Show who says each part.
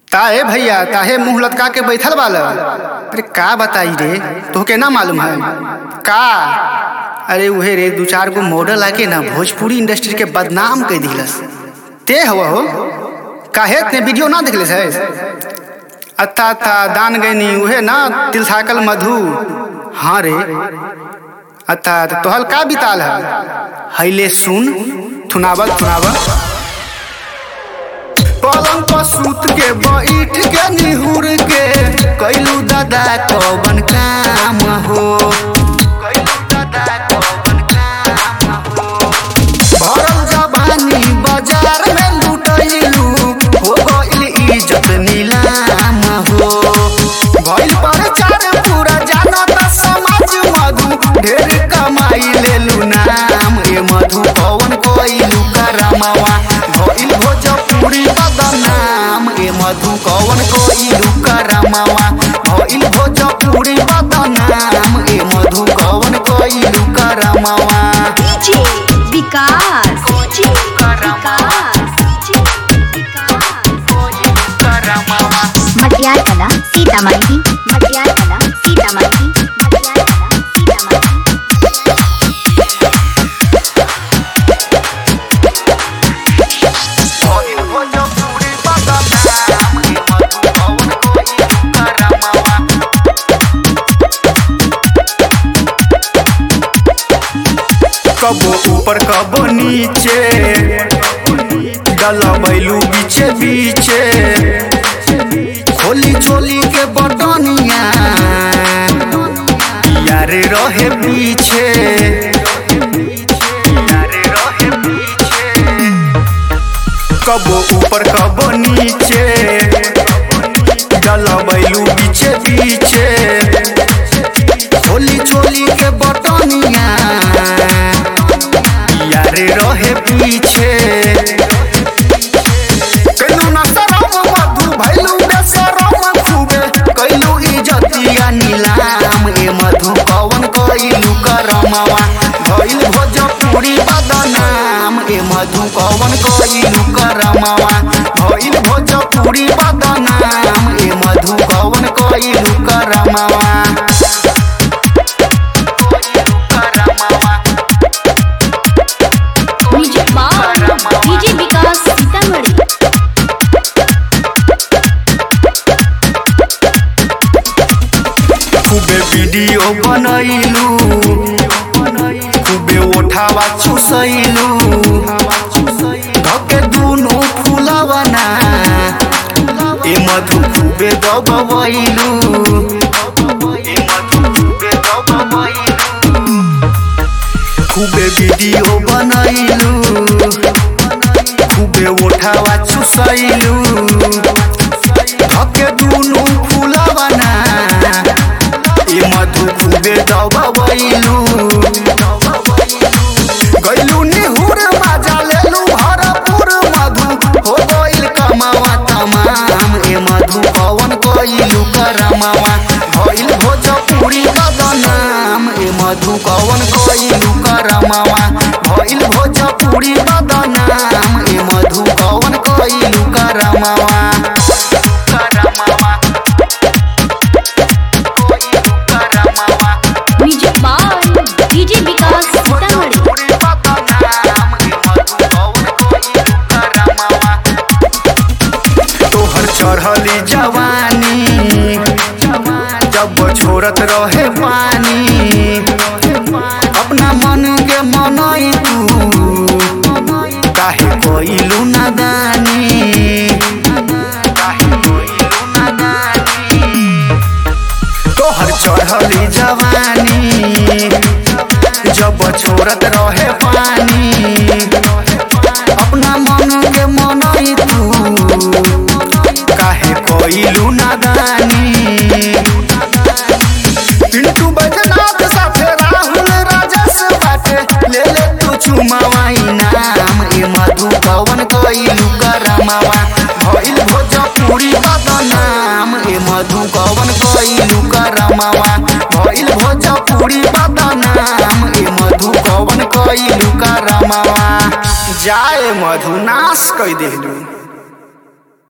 Speaker 1: ताहे भैया ताहे मुंह लटका के बैठल वाला। अरे का बताई रे, तोहके ना मालूम है का? अरे उहे रे दू चार गो मॉडल आके ना भोजपुरी इंडस्ट्री के बदनाम कर दिलस। ते हवा हो काहे ते वीडियो ना देखले है? अत्ता अत्ता दान गैनी उहे ना तिलसाकल मधु। हाँ रे अत्ता तोहल का बिताल है? हैले सुन थुनावल थुनावल। पलंग पर सूत के बैठ के निहुर के कैलू दादा कौन काम हो। भरल जवानी बाजार में लुटैलू हो गइल इज्जत नीलाम हो। भइल प्रचार पूरा जानत समाज मधु ढेर कमाई लेलू नाम। ए मधु कौन कोइलू करमावा भइल भोजपुरी बदनाम। ए मधु कौन कोइलू करमावा भइल भोजपुरी बदनाम। ए मधु कौन कोइलू करमावा।
Speaker 2: डीजे विकास मटियार कला सीतामढ़ी मटियार कला सीतामढ़ी मटियार कला
Speaker 1: कबो ऊपर कबो नीचे डलबैलू बीचे बीचे। खोली चोली के बटनिया यारे रहे पीछे यारे रहे पीछे। कबो ऊपर कबो नीचे डलबैलू बीचे बीचे। खोली चोली के बटनिया यारे रहे पीछे। कैलू ना शरम मधु भैलू बेशरम खूबे कैलू इज्जतिया नीलाम। ए मधु कौन कैलू करमावा भइल भोजपुरी बदनाम। ए मधु कौन कैलू करमावा भइल भोजपुरी बदनाम। ए मधु कौन कैलू करमावा।
Speaker 2: डीजे विकास सीतामढ़ी
Speaker 1: खूबे वीडियो बनैलू खूबे ओठावा चुसैलू। धके दुनु फुलवना ए मधु खूबे दबवैलू। खूबे वीडियो बनैलू खूबे ओठावा चुसैलू। धके दुनु फुलवना ए मधु खूबे दबवैलू। गइलू निहुर बाजा लेलू भरपूर मधु हो गइल कमावा तमाम। ए मधु कौन कोइलू करमावा भइल भोजपुरी बदनाम। ए मधु कौन कोइलू करमावा भइल भोजपुरी बदनाम। ए मधु कौन कोइलू करमावा।
Speaker 2: डीजे विकास सीतामढ़ी
Speaker 1: तोहर चढ़ली जवानी जब छोड़त रहे पानी। अपना मन के मनई तू काहे कोइलू नादानी। तोहर चढ़ली जवानी जब छोड़त रहे पानी। अपना मन के मनई तू काहे कोइलू नादानी। पिंटू बैजनाथ साथे राहुल राजस बाटे ले ले तू चुमावा इनाम। ए मधु कौन कोइलू करमावा भइल भोजपुरी बदनाम। ए मधु कौन कोइलू करमावा भइल भोजपुरी बदनाम। ए मधु कौन कोइलू करमावा। जाए मधु नाश कई देलू।